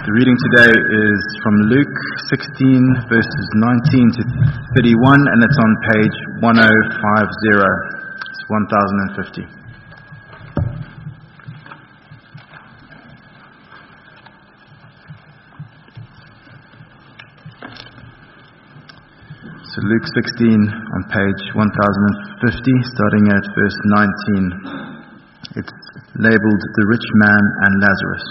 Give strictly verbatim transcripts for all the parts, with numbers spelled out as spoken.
The reading today is from Luke sixteen, verses nineteen to thirty-one, and it's on page ten fifty. It's one thousand fifty. So Luke sixteen on page one thousand fifty, starting at verse nineteen. It's labelled The Rich Man and Lazarus.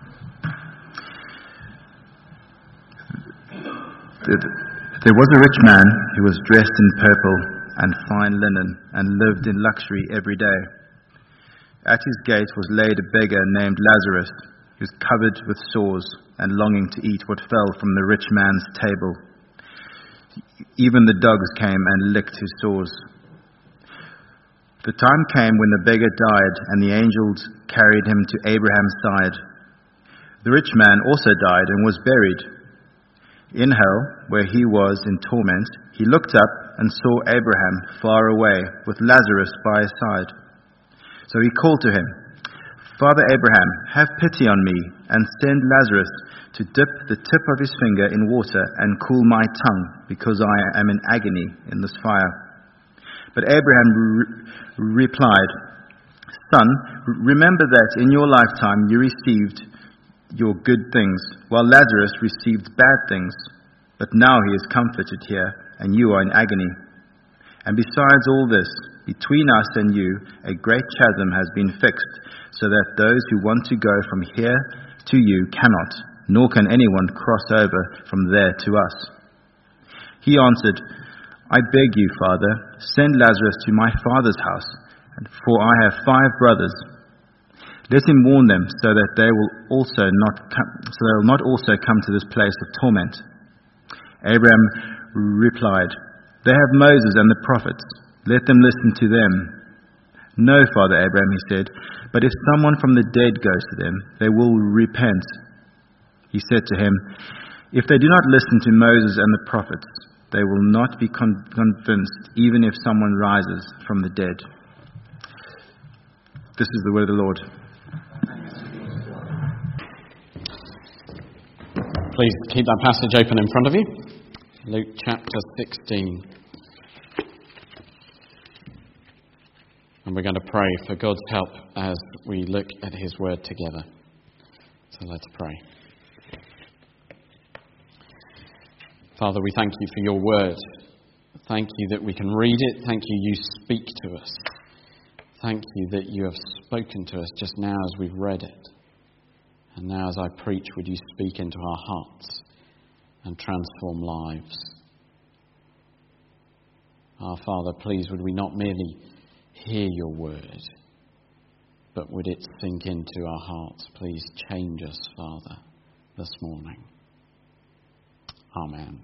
There was a rich man who was dressed in purple and fine linen and lived in luxury every day. At his gate was laid a beggar named Lazarus, who was covered with sores and longing to eat what fell from the rich man's table. Even the dogs came and licked his sores. The time came when the beggar died, and the angels carried him to Abraham's side. The rich man also died and was buried. In hell, where he was in torment, he looked up and saw Abraham far away, with Lazarus by his side. So he called to him, "Father Abraham, have pity on me, and send Lazarus to dip the tip of his finger in water and cool my tongue, because I am in agony in this fire." But Abraham re- replied, "Son, remember that in your lifetime you received your good things, while Lazarus received bad things. But now he is comforted here, and you are in agony. And besides all this, between us and you, a great chasm has been fixed, so that those who want to go from here to you cannot, nor can anyone cross over from there to us." He answered, "I beg you, Father, send Lazarus to my father's house, for I have five brothers. Let him warn them, so that they will also not come, so they will not also come to this place of torment." Abraham replied, "They have Moses and the prophets. Let them listen to them." "No, Father Abraham," he said, "but if someone from the dead goes to them, they will repent." He said to him, "If they do not listen to Moses and the prophets, they will not be con- convinced, even if someone rises from the dead." This is the word of the Lord. Please keep that passage open in front of you. Luke chapter sixteen. And we're going to pray for God's help as we look at his word together. So let's pray. Father, we thank you for your word. Thank you that we can read it. Thank you you speak to us. Thank you that you have spoken to us just now as we've read it. And now as I preach, would you speak into our hearts and transform lives? Our Father, please, would we not merely hear your word, but would it sink into our hearts? Please change us, Father, this morning. Amen.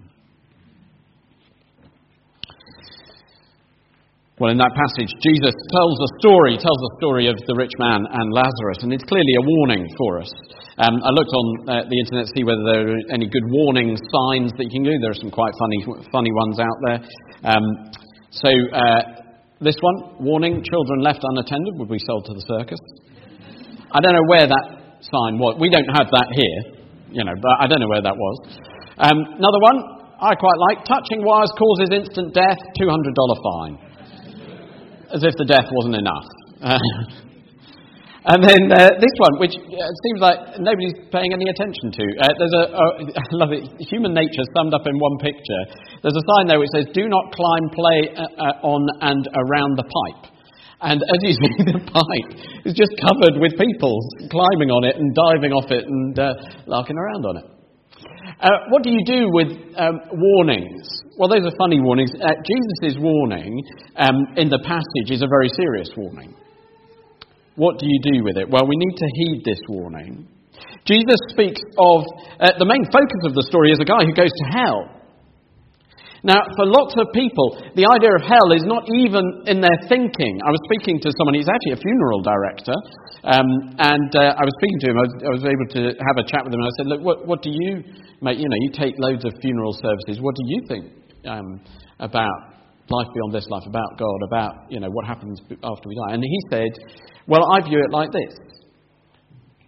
Well, in that passage, Jesus tells a story, tells the story of the rich man and Lazarus, and it's clearly a warning for us. Um, I looked on uh, the internet to see whether there are any good warning signs that you can do. There are some quite funny, funny ones out there. Um, so, uh, this one, warning: children left unattended would be sold to the circus. I don't know where that sign was. We don't have that here, you know, but I don't know where that was. Um, another one I quite like: touching wires causes instant death, two hundred dollars fine. As if the death wasn't enough. Uh, and then uh, this one, which uh, seems like nobody's paying any attention to. Uh, there's a, uh, I love it, human nature summed up in one picture. There's a sign there which says, "Do not climb, play uh, uh, on and around the pipe." And as you see, the pipe is just covered with people climbing on it and diving off it and uh, larking around on it. Uh, what do you do with um, warnings? Well, those are funny warnings. Uh, Jesus' warning um, in the passage is a very serious warning. What do you do with it? Well, we need to heed this warning. Jesus speaks of, uh, the main focus of the story is a guy who goes to hell. Now, for lots of people, the idea of hell is not even in their thinking. I was speaking to someone, he's actually a funeral director, um, and uh, I was speaking to him, I was, I was able to have a chat with him, and I said, "Look, what, what do you make, you know, you take loads of funeral services, what do you think um, about life beyond this life, about God, about, you know, what happens after we die?" And he said, "Well, I view it like this.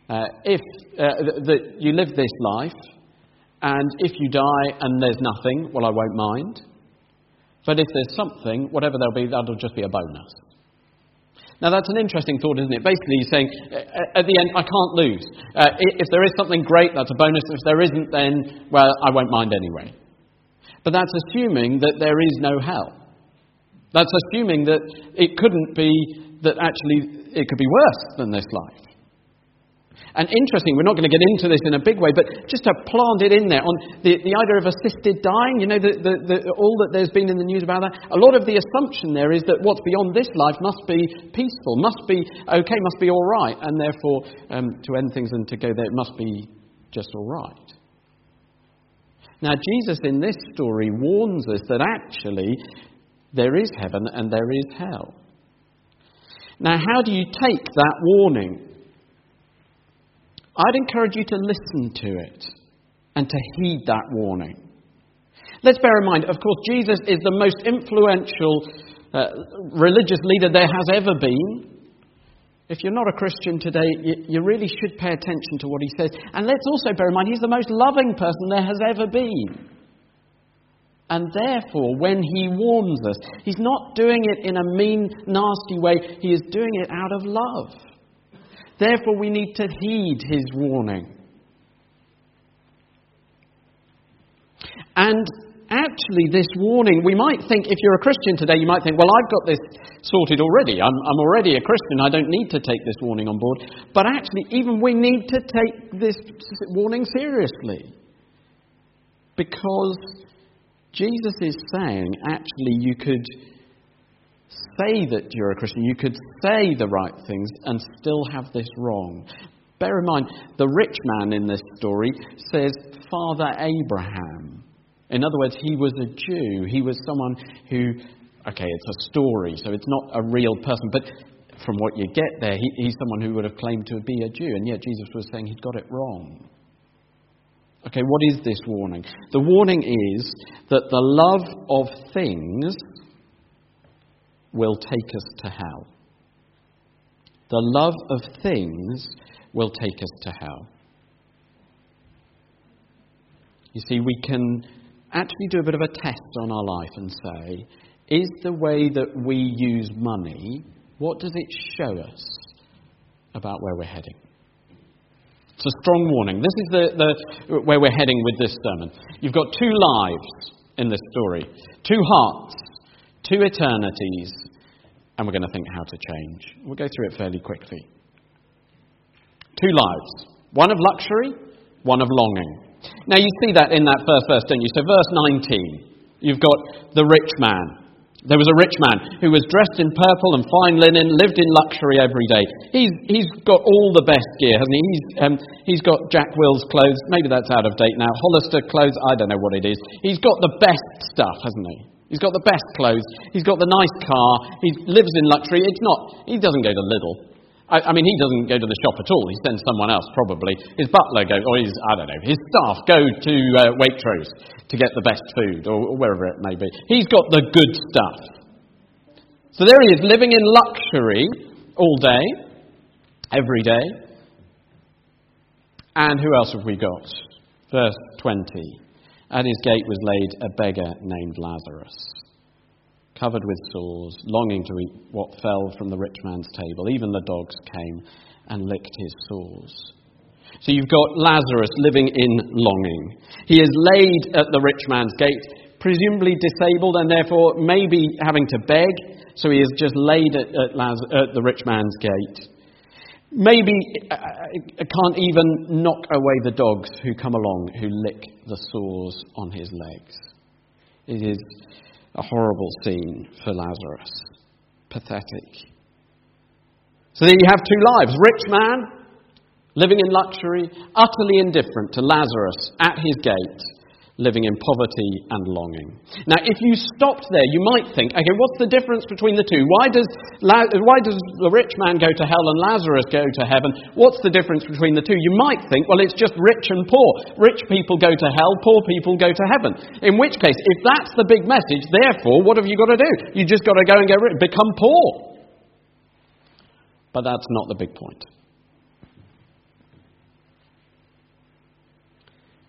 Uh, if uh, th- that you live this life, and if you die and there's nothing, well, I won't mind. But if there's something, whatever there'll be, that'll just be a bonus. Now, that's an interesting thought, isn't it? Basically, he's saying, uh, at the end, I can't lose. Uh, if there is something great, that's a bonus. If there isn't, then, well, I won't mind anyway. But that's assuming that there is no hell. That's assuming that it couldn't be, that actually it could be worse than this life. And interesting, we're not going to get into this in a big way, but just to plant it in there on the, the idea of assisted dying, you know, the, the, the, all that there's been in the news about that, a lot of the assumption there is that what's beyond this life must be peaceful, must be okay, must be all right, and therefore um, to end things and to go there, it must be just all right. Now, Jesus in this story warns us that actually there is heaven and there is hell. Now, how do you take that warning? I'd encourage you to listen to it and to heed that warning. Let's bear in mind, of course, Jesus is the most influential uh, religious leader there has ever been. If you're not a Christian today, you, you really should pay attention to what he says. And let's also bear in mind, he's the most loving person there has ever been. And therefore, when he warns us, he's not doing it in a mean, nasty way. He is doing it out of love. Therefore, we need to heed his warning. And actually, this warning, we might think, if you're a Christian today, you might think, well, I've got this sorted already. I'm, I'm already a Christian. I don't need to take this warning on board. But actually, even we need to take this warning seriously. Because Jesus is saying, actually, you could say that you're a Christian, you could say the right things and still have this wrong. Bear in mind, the rich man in this story says, Father Abraham. In other words, he was a Jew. He was someone who, okay, it's a story, so it's not a real person, but from what you get there, he, he's someone who would have claimed to be a Jew, and yet Jesus was saying he'd got it wrong. Okay, what is this warning? The warning is that the love of things will take us to hell. The love of things will take us to hell. You see, we can actually do a bit of a test on our life and say, is the way that we use money, what does it show us about where we're heading? It's a strong warning. This is the, the where we're heading with this sermon. You've got two lives in this story, two hearts, two eternities, and we're going to think how to change. We'll go through it fairly quickly. Two lives, one of luxury, one of longing. Now you see that in that first verse, don't you? So verse nineteen, you've got the rich man. There was a rich man who was dressed in purple and fine linen, lived in luxury every day. He's he's got all the best gear, hasn't he? He's um, he's got Jack Wills clothes. Maybe that's out of date now. Hollister clothes. I don't know what it is. He's got the best stuff, hasn't he? He's got the best clothes. He's got the nice car. He lives in luxury. It's not. He doesn't go to Lidl. I, I mean, he doesn't go to the shop at all. He sends someone else, probably. His butler goes, or his, I don't know, his staff go to uh, Waitrose to get the best food, or, or wherever it may be. He's got the good stuff. So there he is, living in luxury all day, every day. And who else have we got? Verse twenty. At his gate was laid a beggar named Lazarus, covered with sores, longing to eat what fell from the rich man's table. Even the dogs came and licked his sores. So you've got Lazarus living in longing. He is laid at the rich man's gate, presumably disabled and therefore maybe having to beg. So he is just laid at, at, Laz- at the rich man's gate. Maybe uh, can't even knock away the dogs who come along, who lick the sores on his legs. It is a horrible scene for Lazarus. Pathetic. So there you have two lives. Rich man, living in luxury, utterly indifferent to Lazarus at his gate, living in poverty and longing. Now, if you stopped there, you might think, okay, what's the difference between the two? Why does La- why does the rich man go to hell and Lazarus go to heaven? What's the difference between the two? You might think, well, it's just rich and poor. Rich people go to hell, poor people go to heaven. In which case, if that's the big message, therefore, what have you got to do? You just got to go and get rich, become poor. But that's not the big point.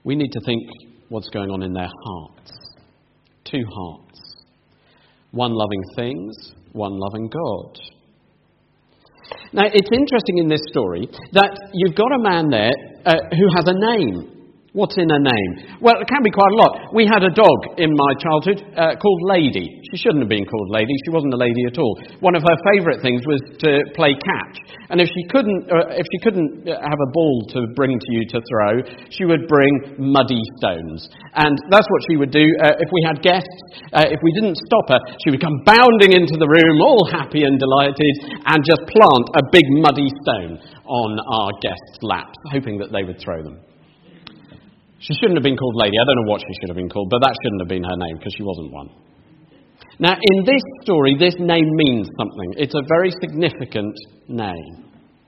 we need to think what's going on in their hearts. Two hearts. One loving things, one loving God. Now, it's interesting in this story that you've got a man there uh, who has a name. What's in a name? Well, it can be quite a lot. We had a dog in my childhood uh, called Lady. She shouldn't have been called Lady. She wasn't a lady at all. One of her favourite things was to play catch. And if she couldn't, uh, if she couldn't have a ball to bring to you to throw, she would bring muddy stones. And that's what she would do. Uh, if we had guests, uh, if we didn't stop her, she would come bounding into the room, all happy and delighted, and just plant a big muddy stone on our guests' laps, hoping that they would throw them. She shouldn't have been called Lady. I don't know what she should have been called, but that shouldn't have been her name because she wasn't one. Now, in this story, this name means something. It's a very significant name.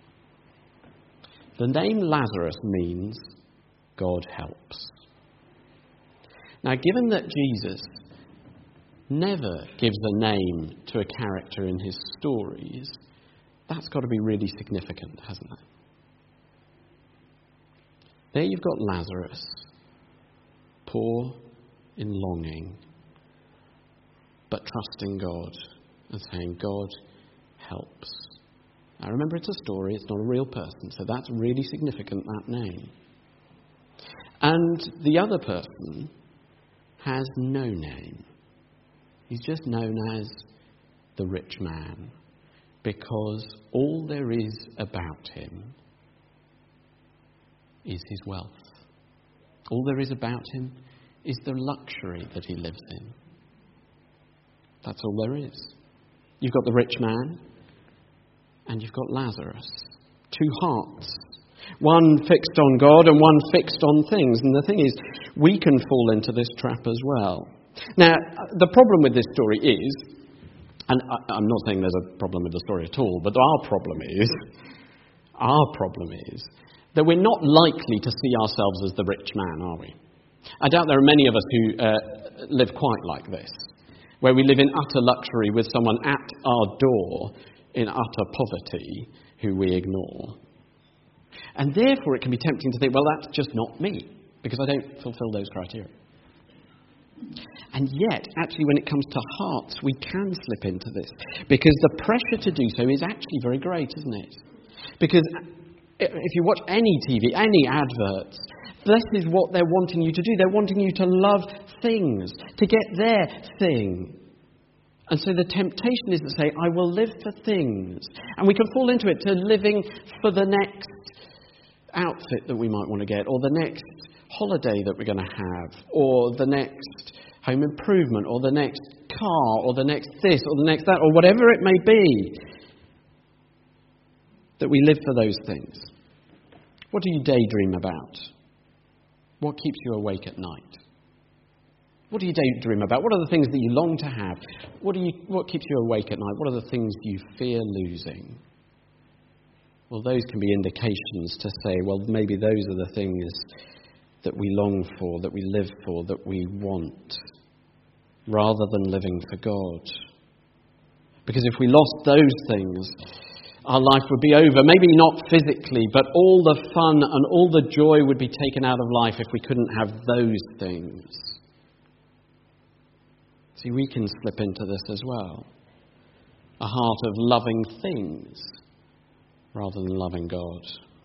The name Lazarus means God helps. Now, given that Jesus never gives a name to a character in his stories, that's got to be really significant, hasn't it? There you've got Lazarus, poor in longing, but trusting God and saying, God helps. Now remember, it's a story, it's not a real person, so that's really significant, that name. And the other person has no name. He's just known as the rich man, because all there is about him is his wealth. All there is about him is the luxury that he lives in. That's all there is. You've got the rich man and you've got Lazarus. Two hearts. One fixed on God and one fixed on things. And the thing is, we can fall into this trap as well. Now, the problem with this story is, and I'm not saying there's a problem with the story at all, but our problem is, our problem is, that we're not likely to see ourselves as the rich man, are we? I doubt there are many of us who uh, live quite like this, where we live in utter luxury with someone at our door in utter poverty who we ignore. And therefore it can be tempting to think, well, that's just not me, because I don't fulfill those criteria. And yet, actually, when it comes to hearts, we can slip into this, because the pressure to do so is actually very great, isn't it? Because if you watch any T V, any adverts, this is what they're wanting you to do. They're wanting you to love things, to get their thing. And so the temptation is to say, I will live for things. And we can fall into it to living for the next outfit that we might want to get, or the next holiday that we're going to have, or the next home improvement, or the next car, or the next this, or the next that, or whatever it may be. That we live for those things. What do you daydream about? What keeps you awake at night? What do you daydream about? What are the things that you long to have? What do you? What keeps you awake at night? What are the things you fear losing? Well, those can be indications to say, well, maybe those are the things that we long for, that we live for, that we want, rather than living for God. Because if we lost those things, our life would be over. Maybe not physically, but all the fun and all the joy would be taken out of life if we couldn't have those things. See, we can slip into this as well. A heart of loving things rather than loving God.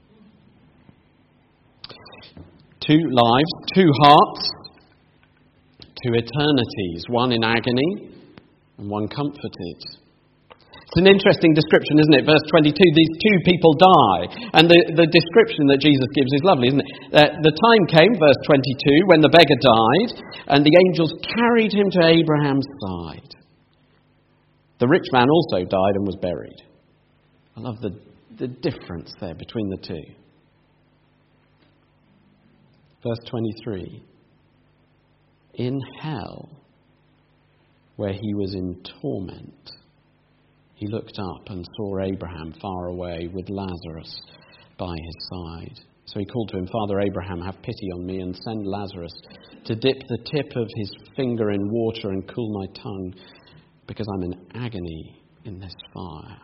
Two lives, two hearts, two eternities, one in agony and one comforted. It's an interesting description, isn't it? Verse twenty-two, these two people die. And the, the description that Jesus gives is lovely, isn't it? Uh, the time came, verse twenty-two, when the beggar died, and the angels carried him to Abraham's side. The rich man also died and was buried. I love the, the difference there between the two. Verse twenty-three, in hell, where he was in torment, he looked up and saw Abraham far away with Lazarus by his side. So he called to him, Father Abraham, have pity on me and send Lazarus to dip the tip of his finger in water and cool my tongue, because I'm in agony in this fire.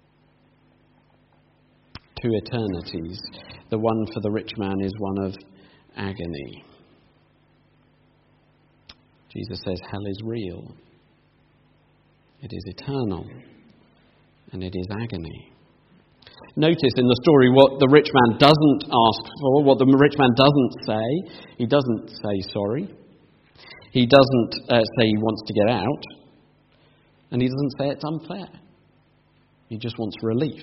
Two eternities. The one for the rich man is one of agony. Jesus says hell is real. It is eternal. And it is agony. Notice in the story what the rich man doesn't ask for, what the rich man doesn't say. He doesn't say sorry. He doesn't uh, say he wants to get out. And he doesn't say it's unfair. He just wants relief.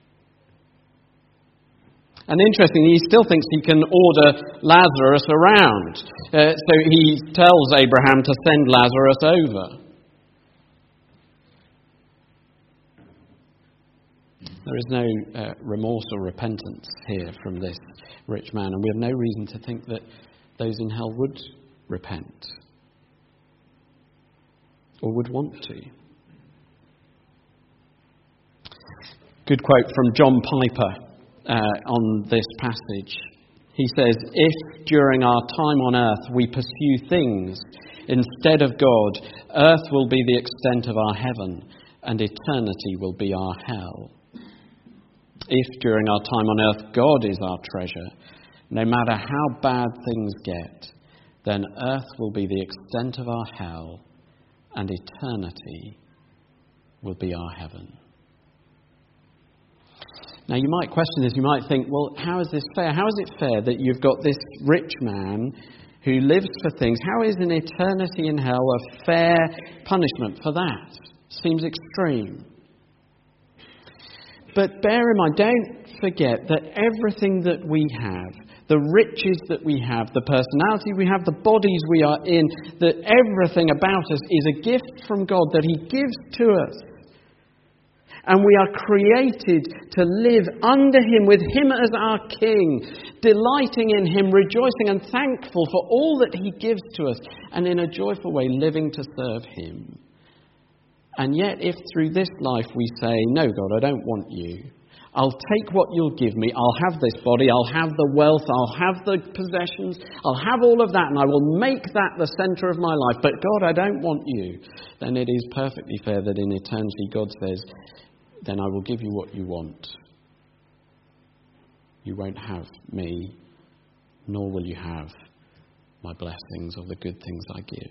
And interestingly, he still thinks he can order Lazarus around. Uh, so he tells Abraham to send Lazarus over. There is no uh, remorse or repentance here from this rich man, and we have no reason to think that those in hell would repent or would want to. Good quote from John Piper uh, on this passage. He says, "If during our time on earth we pursue things instead of God, earth will be the extent of our heaven, and eternity will be our hell. If during our time on earth God is our treasure, no matter how bad things get, then earth will be the extent of our hell, and eternity will be our heaven." Now you might question this, you might think, well, how is this fair? How is it fair that you've got this rich man who lives for things? How is an eternity in hell a fair punishment for that? Seems extreme. But bear in mind, don't forget that everything that we have, the riches that we have, the personality we have, the bodies we are in, that everything about us is a gift from God that He gives to us. And we are created to live under Him, with Him as our King, delighting in Him, rejoicing and thankful for all that He gives to us, and in a joyful way living to serve Him. And yet, if through this life we say, "No, God, I don't want you. I'll take what you'll give me. I'll have this body. I'll have the wealth. I'll have the possessions. I'll have all of that, and I will make that the centre of my life. But God, I don't want you." Then it is perfectly fair that in eternity God says, "Then I will give you what you want. You won't have me, nor will you have my blessings or the good things I give."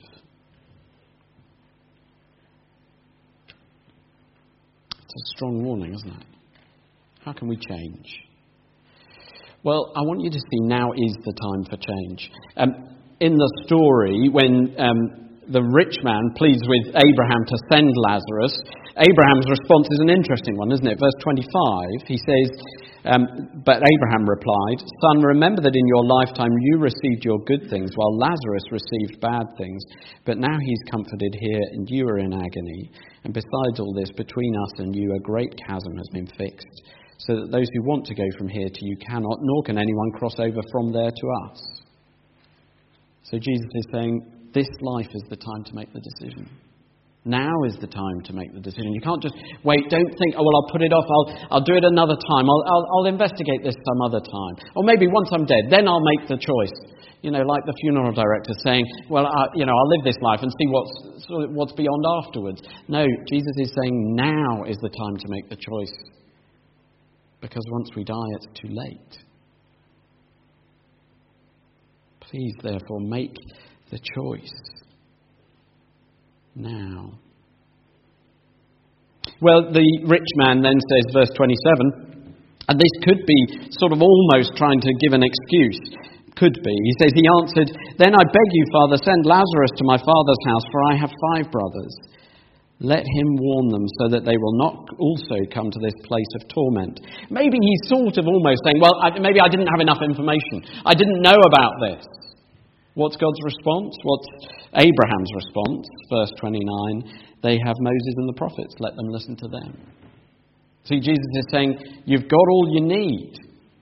It's a strong warning, isn't it? How can we change? Well, I want you to see now is the time for change. Um, in the story, when um, the rich man pleads with Abraham to send Lazarus, Abraham's response is an interesting one, isn't it? Verse twenty-five, he says, um, but Abraham replied, "Son, remember that in your lifetime you received your good things, while Lazarus received bad things. But now he's comforted here, and you are in agony. And besides all this, between us and you a great chasm has been fixed, so that those who want to go from here to you cannot, nor can anyone cross over from there to us." So Jesus is saying, this life is the time to make the decision. Now is the time to make the decision. You can't just wait. Don't think, "Oh, well, I'll put it off. I'll, I'll do it another time. I'll, I'll, I'll investigate this some other time. Or maybe once I'm dead, then I'll make the choice." You know, like the funeral director saying, "Well, I, you know, I'll live this life and see what's what's beyond afterwards." No, Jesus is saying now is the time to make the choice. Because once we die, it's too late. Please, therefore, make the choice now. Well, the rich man then says, verse twenty-seven, and this could be sort of almost trying to give an excuse. Could be. He says, he answered, "Then I beg you, Father, send Lazarus to my father's house, for I have five brothers. Let him warn them so that they will not also come to this place of torment." Maybe he's sort of almost saying, well, I, maybe I didn't have enough information. I didn't know about this. What's God's response? What's Abraham's response? Verse twenty-nine, "They have Moses and the prophets. Let them listen to them." See, Jesus is saying, you've got all you need.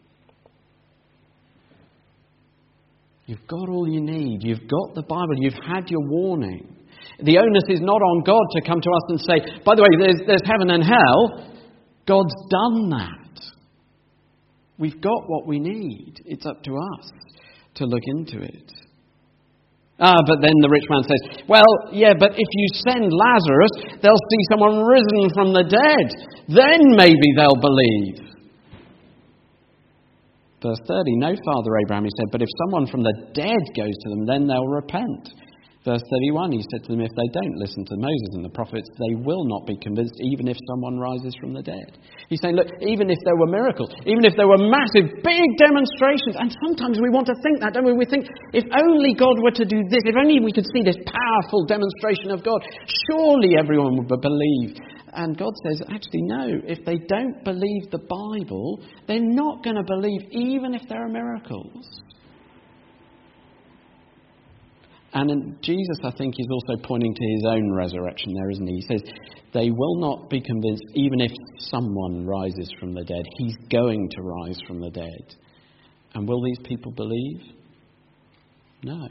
You've got all you need. You've got the Bible. You've had your warning. The onus is not on God to come to us and say, "By the way, there's, there's heaven and hell." God's done that. We've got what we need. It's up to us to look into it. Ah, but then the rich man says, "Well, yeah, but if you send Lazarus, they'll see someone risen from the dead. Then maybe they'll believe." Verse thirty, no, Father Abraham, he said, but if someone from the dead goes to them, then they'll repent. Verse thirty-one, he said to them, if they don't listen to Moses and the prophets, they will not be convinced, even if someone rises from the dead. He's saying, look, even if there were miracles, even if there were massive, big demonstrations, and sometimes we want to think that, don't we? We think, if only God were to do this, if only we could see this powerful demonstration of God, surely everyone would believe. And God says, actually, no, if they don't believe the Bible, they're not going to believe, even if there are miracles. And in Jesus, I think, is also pointing to his own resurrection there, isn't he? He says, they will not be convinced even if someone rises from the dead. He's going to rise from the dead. And will these people believe? No.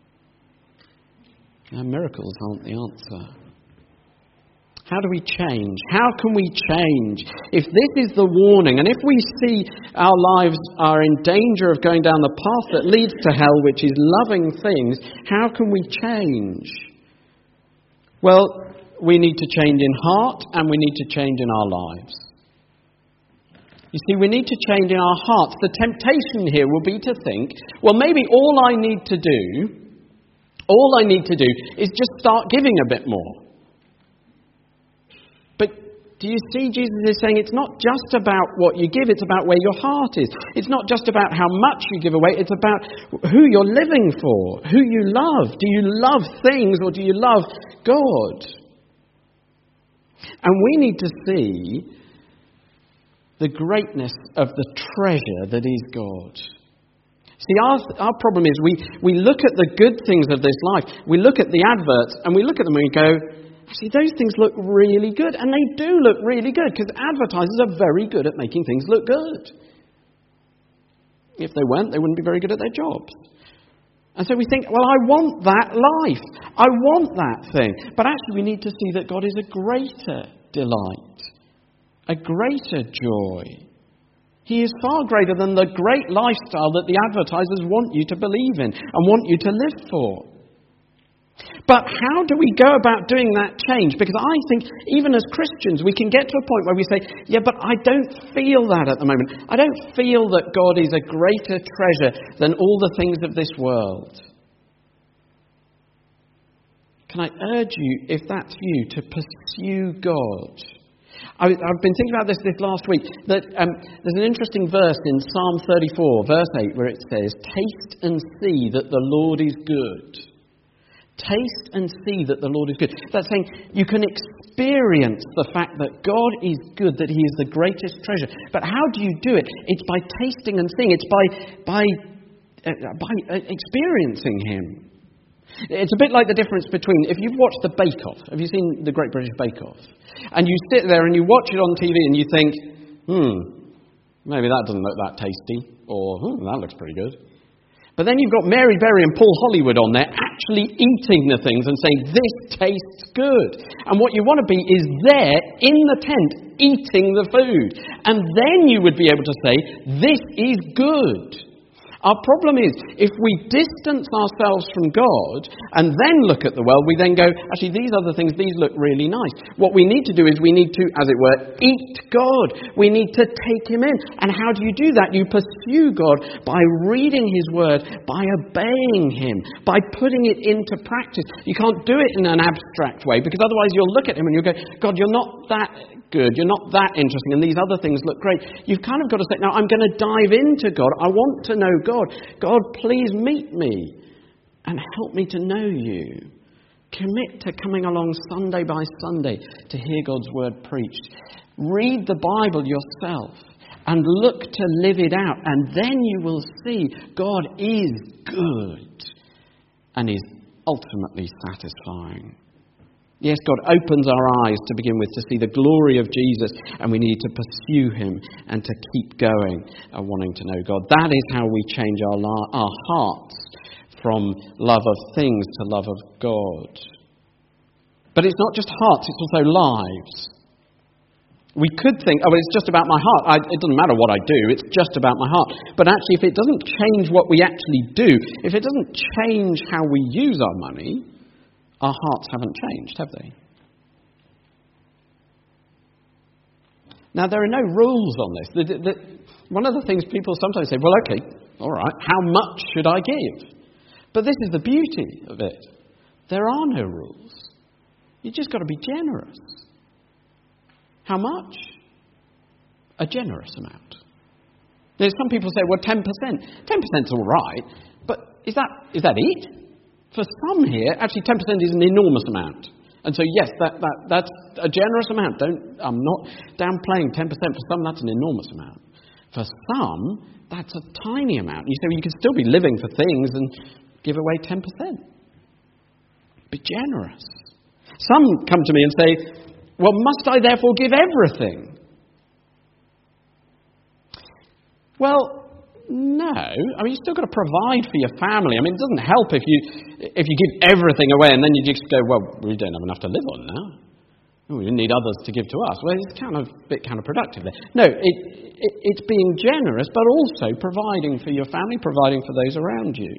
Now, miracles aren't the answer. How do we change? How can we change? If this is the warning, and if we see our lives are in danger of going down the path that leads to hell, which is loving things, how can we change? Well, we need to change in heart, and we need to change in our lives. You see, we need to change in our hearts. The temptation here will be to think, well, maybe all I need to do, all I need to do is just start giving a bit more. Do you see, Jesus is saying it's not just about what you give, it's about where your heart is. It's not just about how much you give away, it's about who you're living for, who you love. Do you love things or do you love God? And we need to see the greatness of the treasure that is God. See, our, our problem is we, we look at the good things of this life, we look at the adverts and we look at them and we go, actually, those things look really good. And they do look really good because advertisers are very good at making things look good. If they weren't, they wouldn't be very good at their jobs. And so we think, well, I want that life. I want that thing. But actually, we need to see that God is a greater delight, a greater joy. He is far greater than the great lifestyle that the advertisers want you to believe in and want you to live for. But how do we go about doing that change? Because I think even as Christians we can get to a point where we say, yeah, but I don't feel that at the moment. I don't feel that God is a greater treasure than all the things of this world. Can I urge you, if that's you, to pursue God? I, I've been thinking about this this last week, that um, there's an interesting verse in Psalm thirty-four, verse eight, where it says, taste and see that the Lord is good. Taste and see that the Lord is good. That's saying you can experience the fact that God is good, that he is the greatest treasure. But how do you do it? It's by tasting and seeing. It's by by uh, by uh, experiencing him. It's a bit like the difference between, if you've watched the Bake Off, have you seen the Great British Bake Off? And you sit there and you watch it on T V and you think, hmm, maybe that doesn't look that tasty, or hmm, that looks pretty good. But then you've got Mary Berry and Paul Hollywood on there actually eating the things and saying, this tastes good. And what you want to be is there in the tent eating the food. And then you would be able to say, this is good. Our problem is, if we distance ourselves from God and then look at the world, we then go, actually, these other things, these look really nice. What we need to do is we need to, as it were, eat God. We need to take him in. And how do you do that? You pursue God by reading his word, by obeying him, by putting it into practice. You can't do it in an abstract way, because otherwise you'll look at him and you'll go, God, you're not that good, you're not that interesting, and these other things look great. You've kind of got to say, now I'm going to dive into God. I want to know God. God, please meet me and help me to know you. Commit to coming along Sunday by Sunday to hear God's word preached. Read the Bible yourself and look to live it out, and then you will see God is good and is ultimately satisfying. Yes, God opens our eyes to begin with to see the glory of Jesus, and we need to pursue him and to keep going and wanting to know God. That is how we change our, la- our hearts from love of things to love of God. But it's not just hearts, it's also lives. We could think, oh, well, it's just about my heart. I, it doesn't matter what I do, it's just about my heart. But actually, if it doesn't change what we actually do, if it doesn't change how we use our money, our hearts haven't changed, have they? Now, there are no rules on this. The, the, one of the things people sometimes say, well, okay, all right, how much should I give? But this is the beauty of it. There are no rules. You've just got to be generous. How much? A generous amount. Now, some people say, well, ten percent. ten percent's all right, but is that is that it? For some here, actually ten percent is an enormous amount. And so, yes, that, that that's a generous amount. Don't I'm not downplaying ten percent. For some, that's an enormous amount. For some, that's a tiny amount. You say, well, you can still be living for things and give away ten percent. Be generous. Some come to me and say, well, must I therefore give everything? Well, no. I mean, you've still got to provide for your family. I mean, it doesn't help if you if you give everything away and then you just go, well, we don't have enough to live on now. We need others to give to us. Well, it's kind of a bit counterproductive there. No, it, it, it's being generous, but also providing for your family, providing for those around you.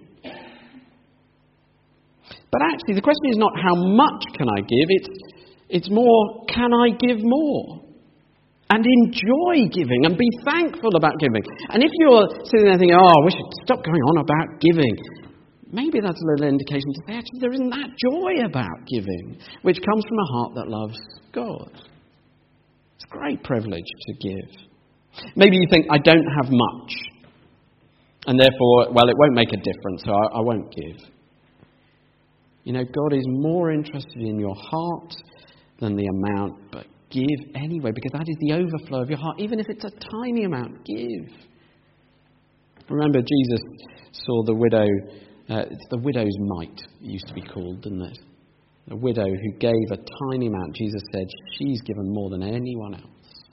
But actually, the question is not how much can I give, it's, it's more, can I give more? And enjoy giving and be thankful about giving. And if you're sitting there thinking, oh, I wish I'd stop going on about giving, maybe that's a little indication to say, actually, there isn't that joy about giving, which comes from a heart that loves God. It's a great privilege to give. Maybe you think, I don't have much, and therefore, well, it won't make a difference, so I, I won't give. You know, God is more interested in your heart than the amount, but give anyway, because that is the overflow of your heart. Even if it's a tiny amount, give. Remember, Jesus saw the widow, uh, it's the widow's mite, it used to be called, didn't it? The widow who gave a tiny amount. Jesus said, she's given more than anyone else.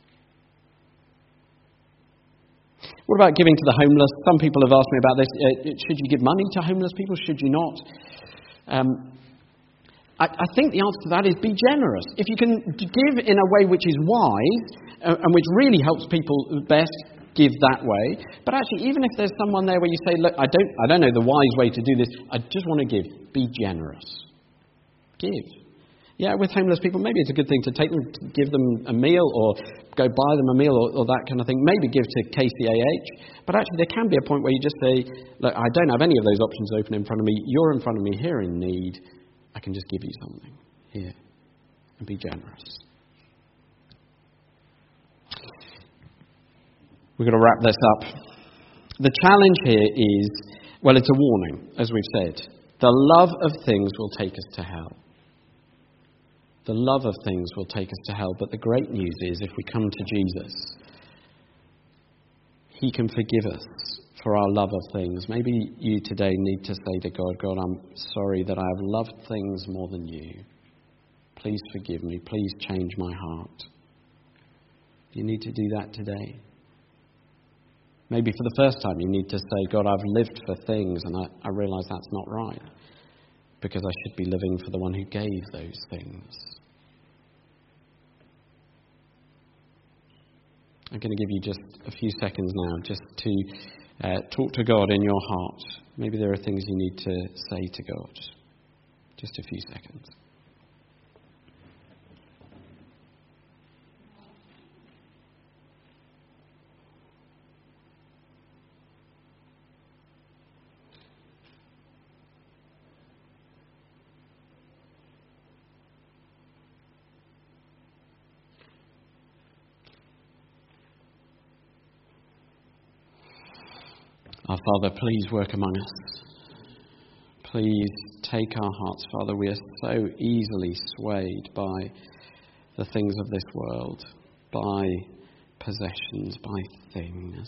What about giving to the homeless? Some people have asked me about this. Uh, should you give money to homeless people? Should you not? Um, I, I think the answer to that is be generous. If you can give in a way which is wise uh, and which really helps people best, give that way. But actually, even if there's someone there where you say, look, I don't, I don't know the wise way to do this, I just want to give. Be generous. Give. Yeah, with homeless people, maybe it's a good thing to take them, to give them a meal or go buy them a meal or, or that kind of thing. Maybe give to K C A H. But actually, there can be a point where you just say, look, I don't have any of those options open in front of me. You're in front of me here in need. I can just give you something here. And be generous. We're going to wrap this up. The challenge here is, well, it's a warning, as we've said. The love of things will take us to hell. The love of things will take us to hell. But the great news is, if we come to Jesus, He can forgive us for our love of things. Maybe you today need to say to God, God, I'm sorry that I have loved things more than you. Please forgive me. Please change my heart. You need to do that today. Maybe for the first time you need to say, God, I've lived for things and I, I realise that's not right, because I should be living for the one who gave those things. I'm going to give you just a few seconds now just to uh, talk to God in your heart. Maybe there are things you need to say to God. Just a few seconds. Our Father, please work among us. Please take our hearts, Father. We are so easily swayed by the things of this world, by possessions, by things.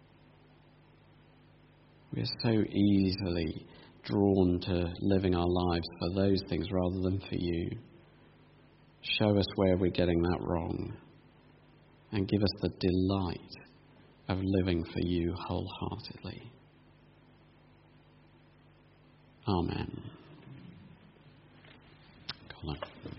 We are so easily drawn to living our lives for those things rather than for you. Show us where we're getting that wrong, and give us the delight of living for you wholeheartedly. Amen. Colin.